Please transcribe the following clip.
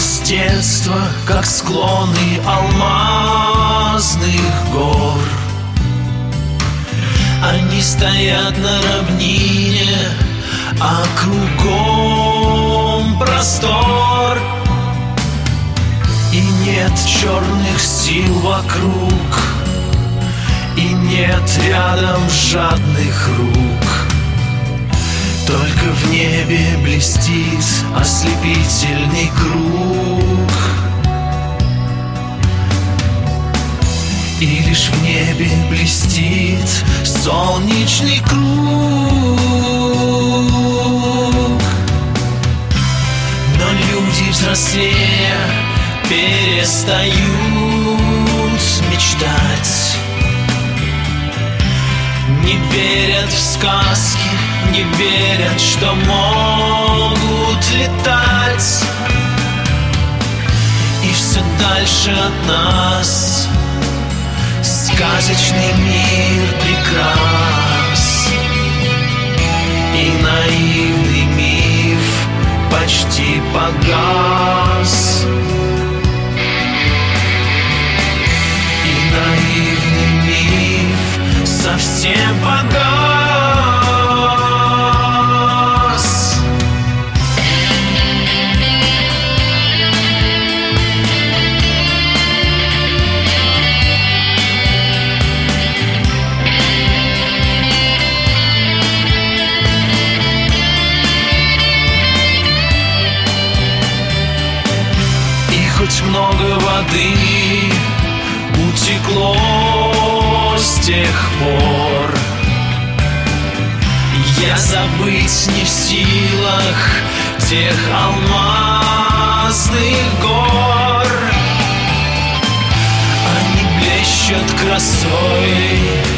с детства, как склоны алмазных гор. Они стоят на равнине, а кругом простор. И нет черных сил вокруг, и нет рядом жадных рук. Только в небе блестит ослепительный круг. И лишь в небе блестит солнечный круг. Но люди взрослее перестают мечтать, не верят в сказки, не верят, что могут летать. И все дальше от нас сказочный мир прекрас. И наивный миф почти погас. И наивный миф совсем погас. И хоть много воды утекло с тех пор, я забыть не в силах тех алмазных гор. Они блещут красой